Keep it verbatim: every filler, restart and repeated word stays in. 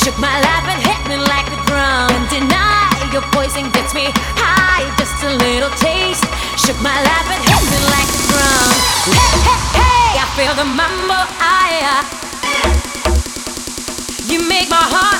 Shook my life and hit me like a drum. And deny your poison gets me high, just a little taste. Shook my life and hit me like a drum. Hey, hey, hey, I feel the mambo, I, uh, you make my heart